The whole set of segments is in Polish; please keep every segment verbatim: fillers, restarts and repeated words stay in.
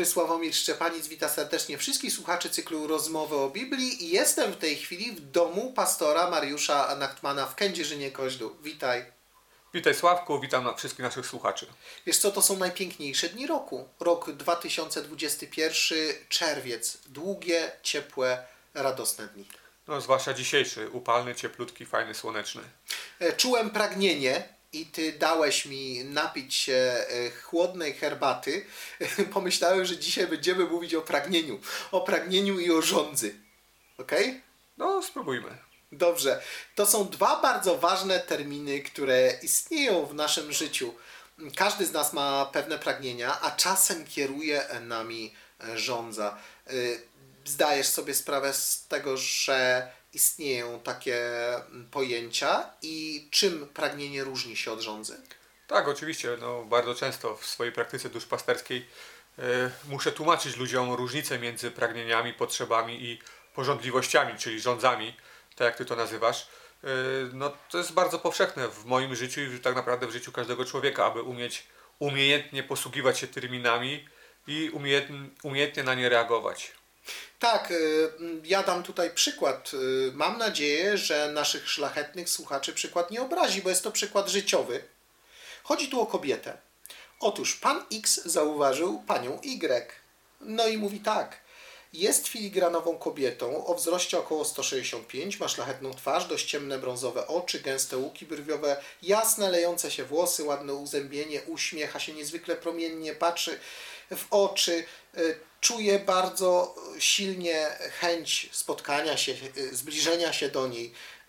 dobry, Sławomir Szczepanic, witam serdecznie wszystkich słuchaczy cyklu Rozmowy o Biblii i jestem w tej chwili w domu pastora Mariusza Nachtmana w Kędzierzynie-Koźlu. Witaj. Witaj Sławku, witam na wszystkich naszych słuchaczy. Wiesz co, to są najpiękniejsze dni roku. Rok dwa tysiące dwudziesty pierwszy, czerwiec. Długie, ciepłe, radosne dni. No zwłaszcza dzisiejszy, upalny, cieplutki, fajny, słoneczny. Czułem pragnienie i Ty dałeś mi napić się chłodnej herbaty. Pomyślałem, że dzisiaj będziemy mówić o pragnieniu. O pragnieniu i o żądzy. Okej? Okay? No, spróbujmy. Dobrze. To są dwa bardzo ważne terminy, które istnieją w naszym życiu. Każdy z nas ma pewne pragnienia, a czasem kieruje nami żądza. Zdajesz sobie sprawę z tego, że istnieją takie pojęcia i czym pragnienie różni się od żądzy? Tak, oczywiście. No, bardzo często w swojej praktyce duszpasterskiej yy, muszę tłumaczyć ludziom różnicę między pragnieniami, potrzebami i pożądliwościami, czyli żądzami, tak jak Ty to nazywasz. Yy, no, to jest bardzo powszechne w moim życiu i tak naprawdę w życiu każdego człowieka, aby umieć umiejętnie posługiwać się terminami i umiejętnie, umiejętnie na nie reagować. Tak, ja dam tutaj przykład. Mam nadzieję, że naszych szlachetnych słuchaczy przykład nie obrazi, bo jest to przykład życiowy. Chodzi tu o kobietę. Otóż pan X zauważył panią Y. No i mówi tak. Jest filigranową kobietą o wzroście około sto sześćdziesiąt pięć, ma szlachetną twarz, dość ciemne brązowe oczy, gęste łuki brwiowe, jasne lejące się włosy, ładne uzębienie, uśmiecha się niezwykle promiennie, patrzy w oczy, czuje bardzo silnie chęć spotkania się, zbliżenia się do niej.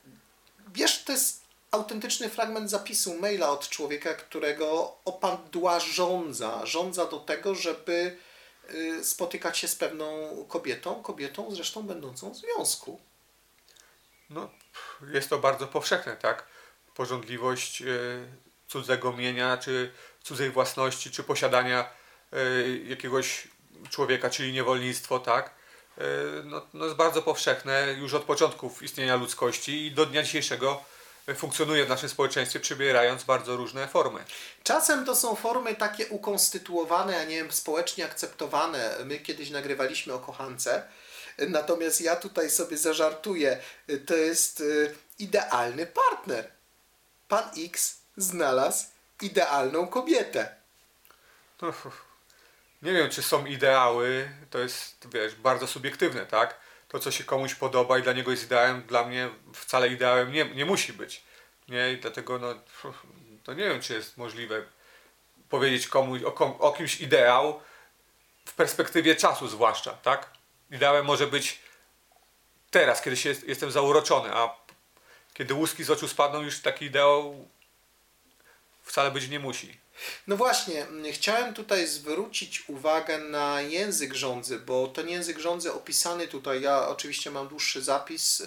Wiesz, to jest autentyczny fragment zapisu maila od człowieka, którego opadła żądza. Żądza do tego, żeby spotykać się z pewną kobietą, kobietą zresztą będącą w związku. No, jest to bardzo powszechne, tak? Pożądliwość y, cudzego mienia, czy cudzej własności, czy posiadania y, jakiegoś człowieka, czyli niewolnictwo, tak? Y, no, no jest bardzo powszechne już od początków istnienia ludzkości i do dnia dzisiejszego funkcjonuje w naszym społeczeństwie, przybierając bardzo różne formy. Czasem to są formy takie ukonstytuowane, a nie wiem, społecznie akceptowane. My kiedyś nagrywaliśmy o kochance, natomiast ja tutaj sobie zażartuję. To jest idealny partner. Pan X znalazł idealną kobietę. No, nie wiem, czy są ideały, to jest, wiesz, bardzo subiektywne, tak? To, co się komuś podoba i dla niego jest ideałem, dla mnie wcale ideałem nie, nie musi być. Nie? I dlatego no, to nie wiem, czy jest możliwe powiedzieć komuś o, kom, o kimś ideał w perspektywie czasu zwłaszcza, tak? Ideałem może być teraz, kiedy się jest, jestem zauroczony, a kiedy łuski z oczu spadną, już taki ideał wcale być nie musi. No właśnie, chciałem tutaj zwrócić uwagę na język żądzy, bo ten język żądzy opisany tutaj, ja oczywiście mam dłuższy zapis,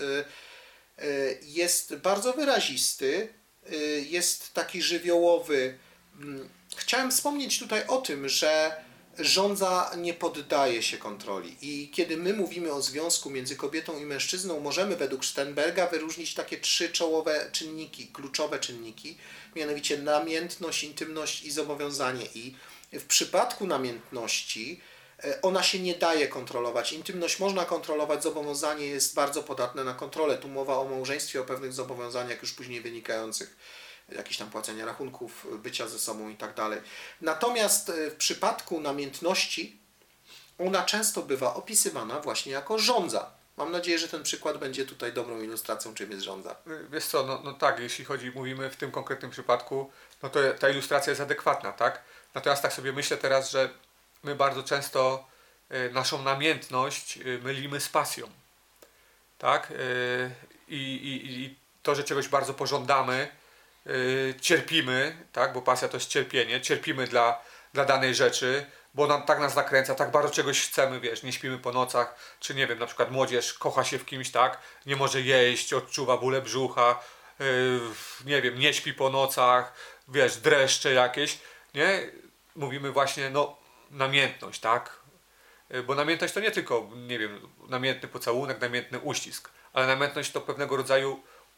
jest bardzo wyrazisty, jest taki żywiołowy. Chciałem wspomnieć tutaj o tym, że żądza nie poddaje się kontroli i kiedy my mówimy o związku między kobietą i mężczyzną, możemy według Sternberga wyróżnić takie trzy czołowe czynniki, kluczowe czynniki, mianowicie namiętność, intymność i zobowiązanie. I w przypadku namiętności ona się nie daje kontrolować. Intymność można kontrolować, zobowiązanie jest bardzo podatne na kontrolę. Tu mowa o małżeństwie, o pewnych zobowiązaniach już później wynikających, jakieś tam płacenia rachunków, bycia ze sobą i tak dalej. Natomiast w przypadku namiętności ona często bywa opisywana właśnie jako żądza. Mam nadzieję, że ten przykład będzie tutaj dobrą ilustracją, czym jest żądza. Wiesz co, no, no tak, jeśli chodzi, mówimy w tym konkretnym przypadku, no to ta ilustracja jest adekwatna, tak? Natomiast tak sobie myślę teraz, że my bardzo często y, naszą namiętność y, mylimy z pasją, tak? Y, i, i to, że czegoś bardzo pożądamy, y, cierpimy, tak? Bo pasja to jest cierpienie, cierpimy dla, dla danej rzeczy, bo nam, tak nas nakręca, tak bardzo czegoś chcemy, wiesz, nie śpimy po nocach, czy nie wiem, na przykład młodzież kocha się w kimś, tak, nie może jeść, odczuwa bóle brzucha, yy, nie wiem, nie śpi po nocach, wiesz, dreszcze jakieś, nie? Mówimy właśnie, no, namiętność, tak, yy, bo namiętność to nie tylko, nie wiem, namiętny pocałunek, namiętny uścisk, ale namiętność to pewnego rodzaju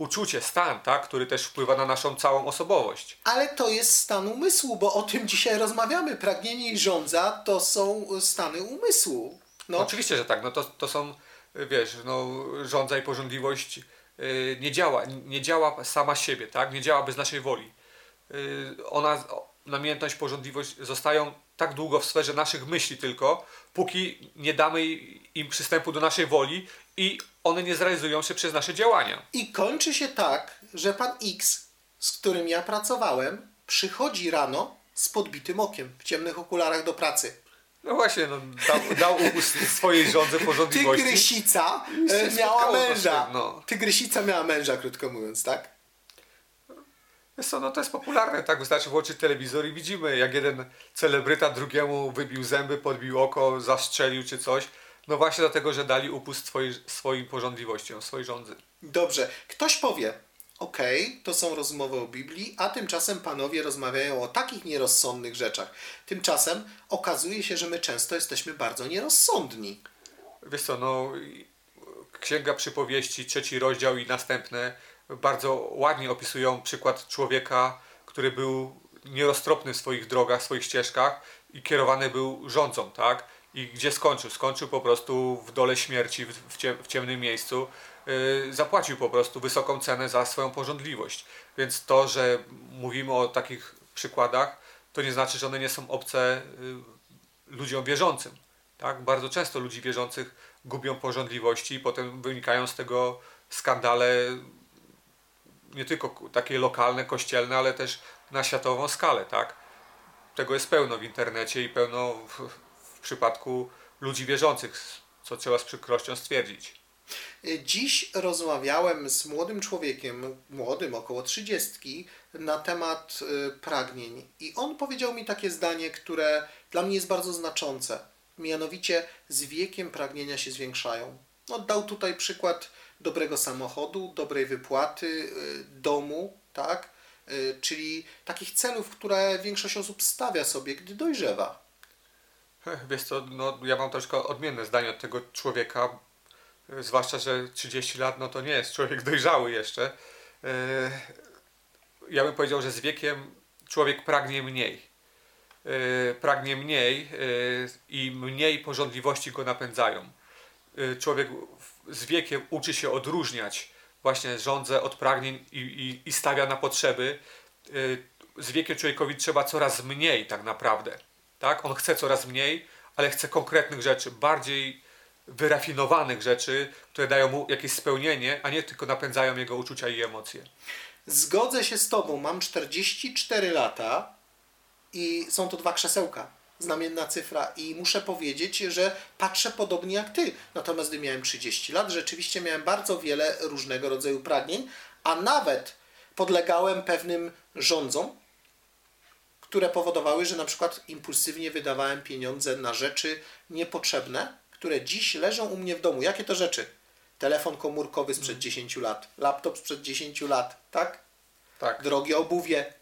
uczucie, stan, tak? Który też wpływa na naszą całą osobowość. Ale to jest stan umysłu, bo o tym dzisiaj rozmawiamy. Pragnienie i żądza to są stany umysłu. No. Oczywiście, że tak. No to, to są, wiesz, no, żądza i pożądliwość yy, nie działa, nie działa sama z siebie, tak? Nie działa bez naszej woli. Yy, ona, namiętność, pożądliwość zostają tak długo w sferze naszych myśli tylko, póki nie damy im przystępu do naszej woli i one nie zrealizują się przez nasze działania. I kończy się tak, że pan X, z którym ja pracowałem, przychodzi rano z podbitym okiem, w ciemnych okularach do pracy. No właśnie, no, dał, dał upust swojej żądze pożądliwości. Tygrysica I się e, miała spotkało to męża. z tym, no. Tygrysica miała męża, krótko mówiąc, tak? Wiesz co, no to jest popularne, tak? Wystarczy włączyć telewizor i widzimy, jak jeden celebryta drugiemu wybił zęby, podbił oko, zastrzelił czy coś. No właśnie dlatego, że dali upust swojej, swoim pożądliwościom, swojej żądzy. Dobrze, ktoś powie, okej, okay, to są rozmowy o Biblii, a tymczasem panowie rozmawiają o takich nierozsądnych rzeczach. Tymczasem okazuje się, że my często jesteśmy bardzo nierozsądni. Wiesz co, no Księga Przypowieści, trzeci rozdział i następne bardzo ładnie opisują przykład człowieka, który był nieroztropny w swoich drogach, w swoich ścieżkach i kierowany był rządzą, tak? I gdzie skończył? Skończył po prostu w dole śmierci, w, ciem, w ciemnym miejscu. Yy, zapłacił po prostu wysoką cenę za swoją pożądliwość. Więc to, że mówimy o takich przykładach, to nie znaczy, że one nie są obce yy, ludziom wierzącym. Tak? Bardzo często ludzi wierzących gubią pożądliwości i potem wynikają z tego skandale nie tylko takie lokalne, kościelne, ale też na światową skalę. Tak? Tego jest pełno w internecie i pełno w, w przypadku ludzi wierzących, co trzeba z przykrością stwierdzić. Dziś rozmawiałem z młodym człowiekiem, młodym, około trzydziestki, na temat y, pragnień. I on powiedział mi takie zdanie, które dla mnie jest bardzo znaczące. Mianowicie z wiekiem pragnienia się zwiększają. No, dał tutaj przykład dobrego samochodu, dobrej wypłaty, y, domu, tak? Y, czyli takich celów, które większość osób stawia sobie, gdy dojrzewa. Wiesz co, no, ja mam troszkę odmienne zdanie od tego człowieka, zwłaszcza, że trzydzieści lat, no to nie jest człowiek dojrzały jeszcze. Ja bym powiedział, że z wiekiem człowiek pragnie mniej. Pragnie mniej i mniej pożądliwości go napędzają. Człowiek z wiekiem uczy się odróżniać właśnie żądzę od pragnień i, i, i stawia na potrzeby. Z wiekiem człowiekowi trzeba coraz mniej tak naprawdę. Tak? On chce coraz mniej, ale chce konkretnych rzeczy, bardziej wyrafinowanych rzeczy, które dają mu jakieś spełnienie, a nie tylko napędzają jego uczucia i emocje. Zgodzę się z Tobą. Mam czterdzieści cztery lata i są to dwa krzesełka. Znamienna cyfra. I muszę powiedzieć, że patrzę podobnie jak Ty. Natomiast gdy miałem trzydzieści lat, rzeczywiście miałem bardzo wiele różnego rodzaju pragnień, a nawet podlegałem pewnym rządzom, które powodowały, że na przykład impulsywnie wydawałem pieniądze na rzeczy niepotrzebne, które dziś leżą u mnie w domu. Jakie to rzeczy? Telefon komórkowy sprzed dziesięciu lat, laptop sprzed dziesięciu lat, tak? Tak. Drogie obuwie.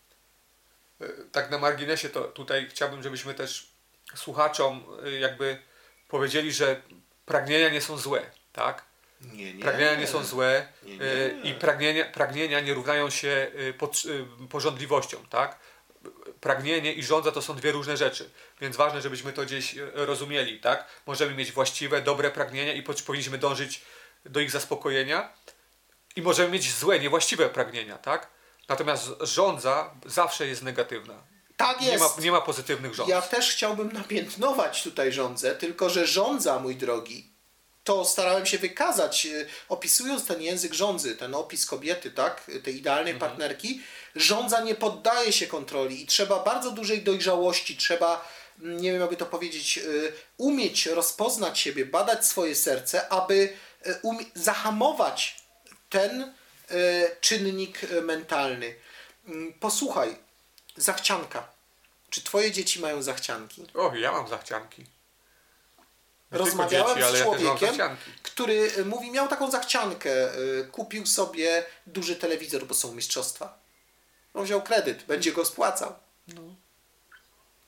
Tak na marginesie to tutaj chciałbym, żebyśmy też słuchaczom jakby powiedzieli, że pragnienia nie są złe, tak? Nie, nie. Pragnienia nie są złe nie, nie. i pragnienia, pragnienia nie równają się pod, pożądliwością, tak? Pragnienie i żądza to są dwie różne rzeczy, więc ważne, żebyśmy to gdzieś rozumieli, tak? Możemy mieć właściwe, dobre pragnienia i powinniśmy dążyć do ich zaspokojenia i możemy mieć złe, niewłaściwe pragnienia, tak? Natomiast żądza zawsze jest negatywna. Tak jest. Nie ma, nie ma pozytywnych żądz. Ja też chciałbym napiętnować tutaj żądzę, tylko że żądza, mój drogi, to starałem się wykazać, opisując ten język żądzy, ten opis kobiety, tak, tej idealnej mhm. partnerki. Żądza nie poddaje się kontroli i trzeba bardzo dużej dojrzałości, trzeba, nie wiem jakby to powiedzieć, umieć rozpoznać siebie, badać swoje serce, aby umie- zahamować ten czynnik mentalny. Posłuchaj, zachcianka. Czy twoje dzieci mają zachcianki? O, ja mam zachcianki. Nie Rozmawiałem dzieci, z człowiekiem, ja który mówi, miał taką zachciankę, kupił sobie duży telewizor, bo są mistrzostwa. On wziął kredyt, będzie go spłacał. No.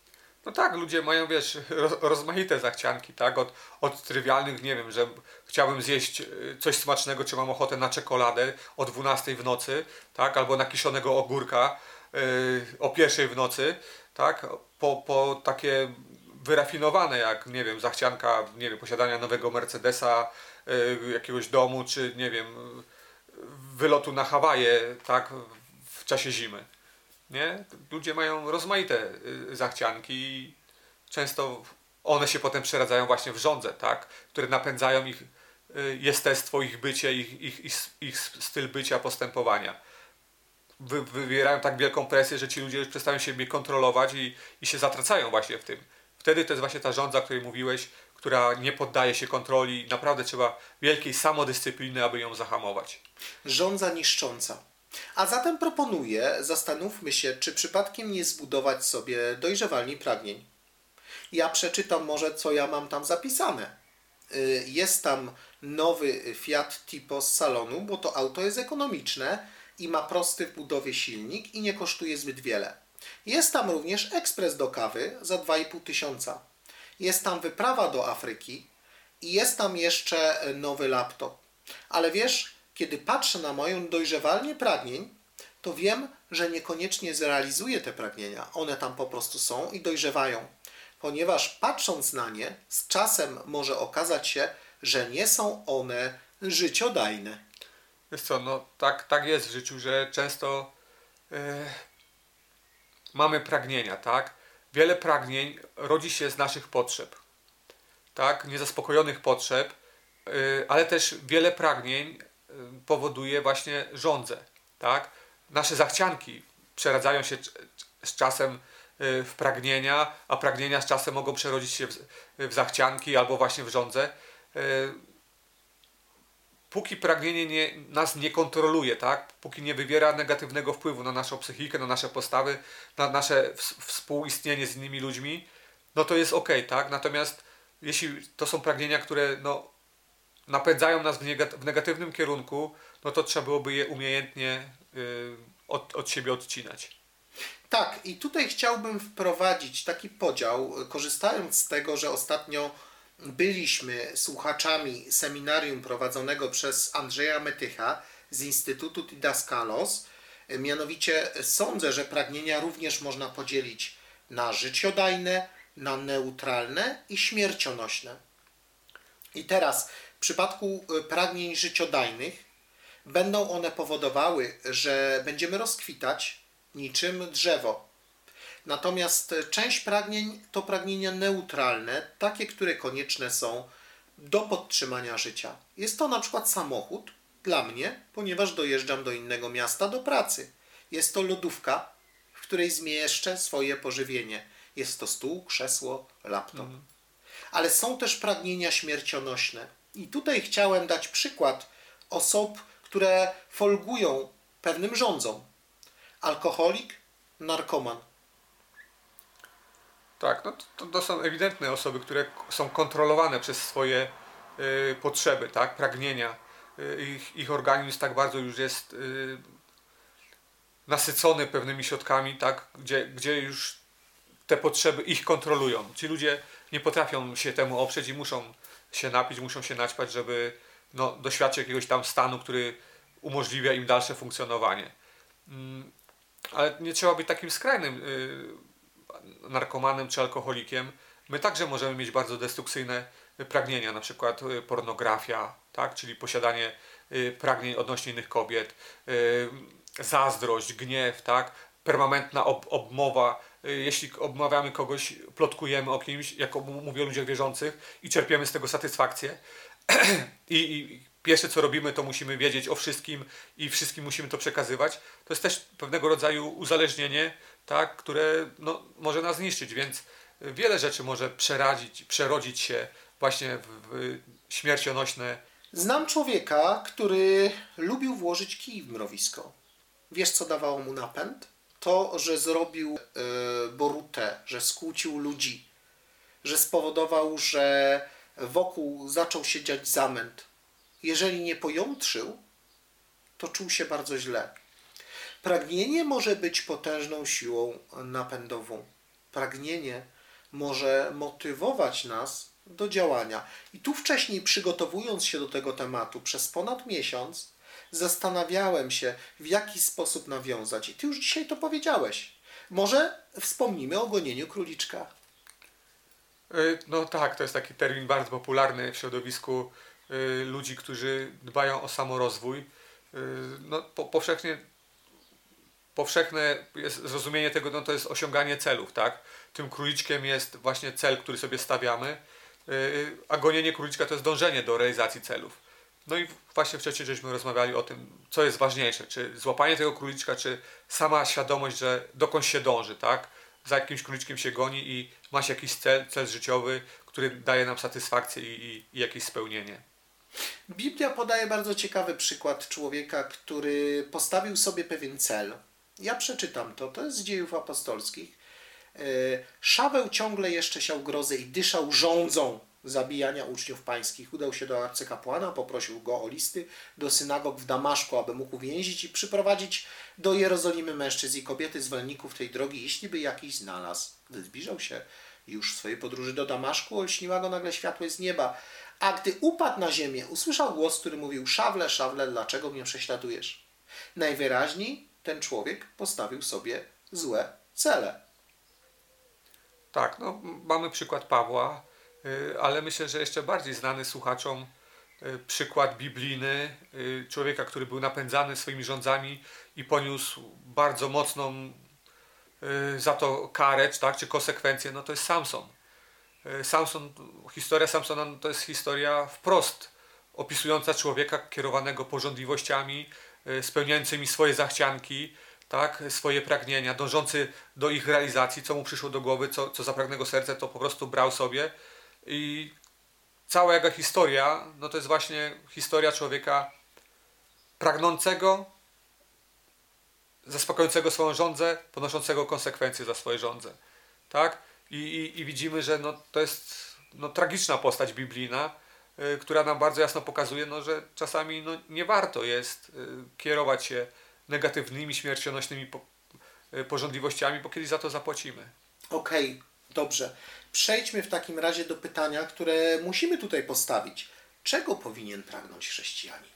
No tak, ludzie mają, wiesz, roz, rozmaite zachcianki, tak? Od, od trywialnych, nie wiem, że chciałbym zjeść y, coś smacznego, czy mam ochotę na czekoladę o dwunastej w nocy, tak? Albo na kiszonego ogórka y, o pierwszej w nocy, tak? Po, po takie wyrafinowane, jak, nie wiem, zachcianka, nie wiem, posiadania nowego Mercedesa, y, jakiegoś domu, czy, nie wiem, wylotu na Hawaje, tak? W czasie zimy. Nie? Ludzie mają rozmaite y, zachcianki i często one się potem przeradzają właśnie w żądze, tak? Które napędzają ich y, jestestwo, ich bycie, ich, ich, ich, ich styl bycia, postępowania. Wy, wywierają tak wielką presję, że ci ludzie już przestają siebie kontrolować i, i się zatracają właśnie w tym. Wtedy to jest właśnie ta żądza, o której mówiłeś, która nie poddaje się kontroli. Naprawdę trzeba wielkiej samodyscypliny, aby ją zahamować. Żądza niszcząca. A zatem proponuję, zastanówmy się, czy przypadkiem nie zbudować sobie dojrzewalni pragnień. Ja przeczytam może, co ja mam tam zapisane. Y, Jest tam nowy Fiat Tipo z salonu, bo to auto jest ekonomiczne i ma prosty w budowie silnik i nie kosztuje zbyt wiele. Jest tam również ekspres do kawy za dwa i pół tysiąca. Jest tam wyprawa do Afryki i jest tam jeszcze nowy laptop. Ale wiesz, kiedy patrzę na moją dojrzewalnię pragnień, to wiem, że niekoniecznie zrealizuję te pragnienia. One tam po prostu są i dojrzewają. Ponieważ patrząc na nie, z czasem może okazać się, że nie są one życiodajne. Wiesz co, no tak, tak jest w życiu, że często yy, mamy pragnienia, tak? Wiele pragnień rodzi się z naszych potrzeb, tak? Niezaspokojonych potrzeb, yy, ale też wiele pragnień yy, powoduje właśnie żądzę, tak? Nasze zachcianki przeradzają się c- z czasem yy, w pragnienia, a pragnienia z czasem mogą przerodzić się w, w zachcianki albo właśnie w żądzę. Yy, Póki pragnienie nie, nas nie kontroluje, tak? Póki nie wywiera negatywnego wpływu na naszą psychikę, na nasze postawy, na nasze współistnienie z innymi ludźmi, no to jest ok, tak? Natomiast jeśli to są pragnienia, które no, napędzają nas w, negat- w negatywnym kierunku, no to trzeba byłoby je umiejętnie yy, od, od siebie odcinać. Tak, i tutaj chciałbym wprowadzić taki podział, korzystając z tego, że ostatnio byliśmy słuchaczami seminarium prowadzonego przez Andrzeja Metycha z Instytutu Didaskalos. Mianowicie sądzę, że pragnienia również można podzielić na życiodajne, na neutralne i śmiercionośne. I teraz w przypadku pragnień życiodajnych będą one powodowały, że będziemy rozkwitać niczym drzewo. Natomiast część pragnień to pragnienia neutralne, takie, które konieczne są do podtrzymania życia. Jest to na przykład samochód dla mnie, ponieważ dojeżdżam do innego miasta do pracy. Jest to lodówka, w której zmieszczę swoje pożywienie. Jest to stół, krzesło, laptop. Mhm. Ale są też pragnienia śmiercionośne. I tutaj chciałem dać przykład osób, które folgują pewnym żądzom. Alkoholik, narkoman. Tak, no to, to są ewidentne osoby, które są kontrolowane przez swoje y, potrzeby, tak, pragnienia. Y, ich, ich organizm tak bardzo już jest y, nasycony pewnymi środkami, tak, gdzie, gdzie już te potrzeby ich kontrolują. Ci ludzie nie potrafią się temu oprzeć i muszą się napić, muszą się naćpać, żeby no, doświadczyć jakiegoś tam stanu, który umożliwia im dalsze funkcjonowanie. Mm, ale nie trzeba być takim skrajnym y, narkomanem czy alkoholikiem. My także możemy mieć bardzo destrukcyjne pragnienia, na przykład pornografia, tak? Czyli posiadanie pragnień odnośnie innych kobiet, zazdrość, gniew, tak? Permanentna ob- obmowa. Jeśli obmawiamy kogoś, plotkujemy o kimś, jak mówię o ludziach wierzących i czerpiemy z tego satysfakcję. I, I pierwsze co robimy, to musimy wiedzieć o wszystkim i wszystkim musimy to przekazywać. To jest też pewnego rodzaju uzależnienie, tak, które no, może nas zniszczyć, więc wiele rzeczy może przeradzić, przerodzić się właśnie w, w śmiercionośne. Znam człowieka, który lubił włożyć kij w mrowisko. Wiesz, co dawało mu napęd? To, że zrobił yy, borutę, że skłócił ludzi, że spowodował, że wokół zaczął się dziać zamęt. Jeżeli nie pojątrzył, to czuł się bardzo źle. Pragnienie może być potężną siłą napędową. Pragnienie może motywować nas do działania. I tu wcześniej, przygotowując się do tego tematu przez ponad miesiąc, zastanawiałem się, w jaki sposób nawiązać. I ty już dzisiaj to powiedziałeś. Może wspomnimy o gonieniu króliczka. Y, No tak, to jest taki termin bardzo popularny w środowisku y, ludzi, którzy dbają o samorozwój. Y, No, po, powszechnie, powszechne jest zrozumienie tego, no to jest osiąganie celów, tak? Tym króliczkiem jest właśnie cel, który sobie stawiamy, y, a gonienie króliczka to jest dążenie do realizacji celów. No i właśnie wcześniej żeśmy rozmawiali o tym, co jest ważniejsze, czy złapanie tego króliczka, czy sama świadomość, że dokąd się dąży, tak? Za jakimś króliczkiem się goni i ma się jakiś cel, cel życiowy, który daje nam satysfakcję i, i, i jakieś spełnienie. Biblia podaje bardzo ciekawy przykład człowieka, który postawił sobie pewien cel. Ja przeczytam to, to jest z Dziejów Apostolskich. E, Szaweł ciągle jeszcze siał grozę i dyszał żądzą zabijania uczniów pańskich. Udał się do arcykapłana, poprosił go o listy do synagog w Damaszku, aby mógł uwięzić i przyprowadzić do Jerozolimy mężczyzn i kobiety zwolenników tej drogi, jeśli by jakiś znalazł. Gdy zbliżał się już w swojej podróży do Damaszku, olśniła go nagle światło z nieba. A gdy upadł na ziemię, usłyszał głos, który mówił: Szawle, Szawle, dlaczego mnie prześladujesz? Najwyraźniej ten człowiek postawił sobie złe cele. Tak, no mamy przykład Pawła, y, ale myślę, że jeszcze bardziej znany słuchaczom y, przykład biblijny y, człowieka, który był napędzany swoimi rządzami i poniósł bardzo mocną y, za to karę, czy, tak, czy konsekwencje, no to jest Samson. Y, Samson, historia Samsona no to jest historia wprost opisująca człowieka kierowanego pożądliwościami, y, spełniającymi swoje zachcianki, tak, swoje pragnienia, dążący do ich realizacji, co mu przyszło do głowy, co, co zapragnego serce, to po prostu brał sobie. I cała jego historia, no to jest właśnie historia człowieka pragnącego, zaspokającego swoją żądzę, ponoszącego konsekwencje za swoje żądze. Tak? I, i, i widzimy, że no, to jest no, tragiczna postać biblijna, y, która nam bardzo jasno pokazuje, no, że czasami no, nie warto jest y, kierować się negatywnymi, śmiercionośnymi po, y, pożądliwościami, bo kiedyś za to zapłacimy. Okej, dobrze. Przejdźmy w takim razie do pytania, które musimy tutaj postawić. Czego powinien pragnąć chrześcijanin?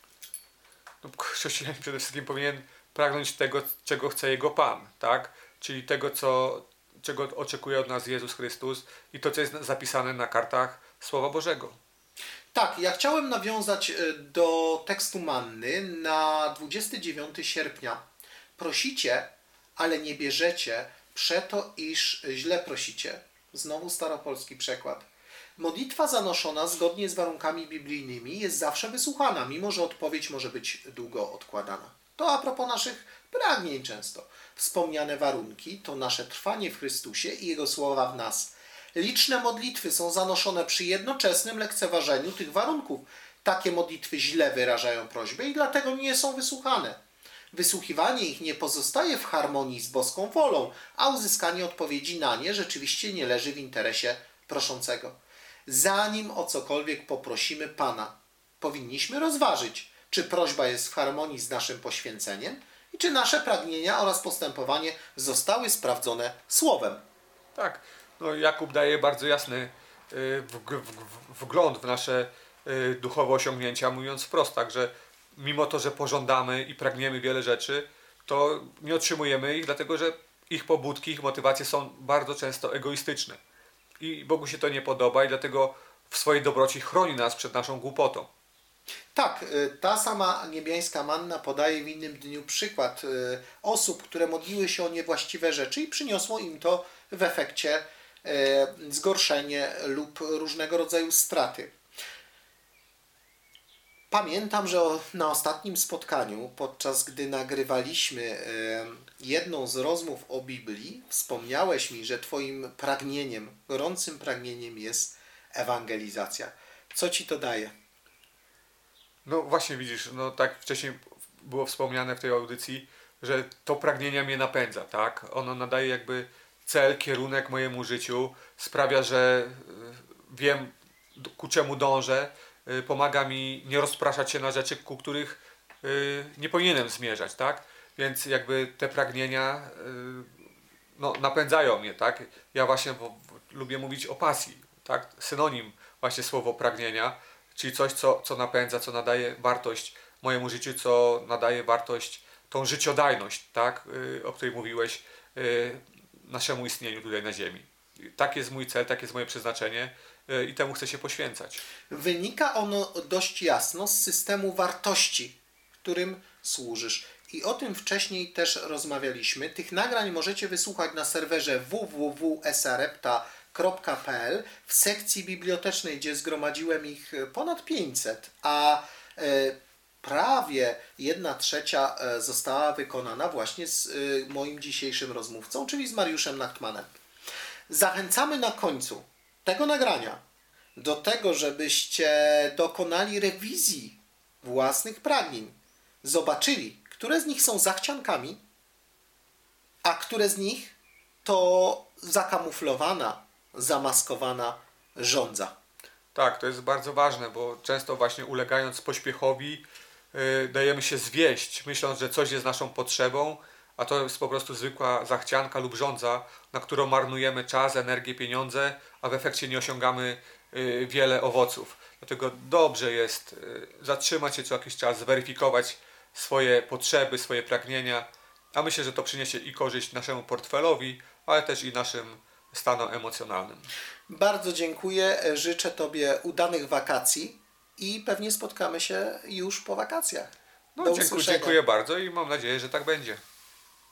No, chrześcijanin przede wszystkim powinien pragnąć tego, czego chce jego Pan, tak? Czyli tego, co, czego oczekuje od nas Jezus Chrystus i to, co jest zapisane na kartach Słowa Bożego. Tak, ja chciałem nawiązać e, do tekstu Manny na dwudziestego dziewiątego sierpnia. Prosicie, ale nie bierzecie, przeto iż źle prosicie. Znowu staropolski przekład. Modlitwa zanoszona zgodnie z warunkami biblijnymi jest zawsze wysłuchana, mimo że odpowiedź może być długo odkładana. To a propos naszych pragnień często. Wspomniane warunki to nasze trwanie w Chrystusie i Jego słowa w nas. Liczne modlitwy są zanoszone przy jednoczesnym lekceważeniu tych warunków. Takie modlitwy źle wyrażają prośbę i dlatego nie są wysłuchane. Wysłuchiwanie ich nie pozostaje w harmonii z boską wolą, a uzyskanie odpowiedzi na nie rzeczywiście nie leży w interesie proszącego. Zanim o cokolwiek poprosimy Pana, powinniśmy rozważyć, czy prośba jest w harmonii z naszym poświęceniem i czy nasze pragnienia oraz postępowanie zostały sprawdzone Słowem. Tak, no Jakub daje bardzo jasny y, wg- wg- wgląd w nasze y, duchowe osiągnięcia, mówiąc wprost, tak, że mimo to, że pożądamy i pragniemy wiele rzeczy, to nie otrzymujemy ich, dlatego że ich pobudki, ich motywacje są bardzo często egoistyczne. I Bogu się to nie podoba i dlatego w swojej dobroci chroni nas przed naszą głupotą. Tak, y, ta sama niebiańska manna podaje w innym dniu przykład y, osób, które modliły się o niewłaściwe rzeczy i przyniosło im to w efekcie y, zgorszenie lub różnego rodzaju straty. Pamiętam, że o- na ostatnim spotkaniu, podczas gdy nagrywaliśmy y, jedną z rozmów o Biblii, wspomniałeś mi, że Twoim pragnieniem, gorącym pragnieniem jest ewangelizacja. Co Ci to daje? No właśnie widzisz, no tak wcześniej było wspomniane w tej audycji, że to pragnienie mnie napędza, tak? Ono nadaje jakby cel, kierunek mojemu życiu, sprawia, że y, wiem d- ku czemu dążę, y, pomaga mi nie rozpraszać się na rzeczy, ku których y, nie powinienem zmierzać, tak? Więc jakby te pragnienia y, no, napędzają mnie, tak? Ja właśnie bo, bo, lubię mówić o pasji, tak? Synonim właśnie słowo pragnienia, czyli coś, co, co napędza, co nadaje wartość mojemu życiu, co nadaje wartość, tą życiodajność, tak? Yy, o której mówiłeś, yy, naszemu istnieniu tutaj na ziemi. Tak jest mój cel, tak jest moje przeznaczenie yy, i temu chcę się poświęcać. Wynika ono dość jasno z systemu wartości, którym służysz. I o tym wcześniej też rozmawialiśmy. Tych nagrań możecie wysłuchać na serwerze w w w kropka esarepta kropka p l w sekcji bibliotecznej, gdzie zgromadziłem ich ponad pięćset, a e, prawie jedna trzecia e, została wykonana właśnie z e, moim dzisiejszym rozmówcą, czyli z Mariuszem Nachtmanem. Zachęcamy na końcu tego nagrania do tego, żebyście dokonali rewizji własnych pragnień. Zobaczyli, które z nich są zachciankami, a które z nich to zakamuflowana, zamaskowana żądza. Tak, to jest bardzo ważne, bo często właśnie ulegając pośpiechowi yy, dajemy się zwieść, myśląc, że coś jest naszą potrzebą, a to jest po prostu zwykła zachcianka lub żądza, na którą marnujemy czas, energię, pieniądze, a w efekcie nie osiągamy yy, wiele owoców. Dlatego dobrze jest yy, zatrzymać się co jakiś czas, zweryfikować swoje potrzeby, swoje pragnienia, a myślę, że to przyniesie i korzyść naszemu portfelowi, ale też i naszym stanom emocjonalnym. Bardzo dziękuję, życzę Tobie udanych wakacji i pewnie spotkamy się już po wakacjach. No, Do dziękuję, usłyszenia. dziękuję bardzo i mam nadzieję, że tak będzie.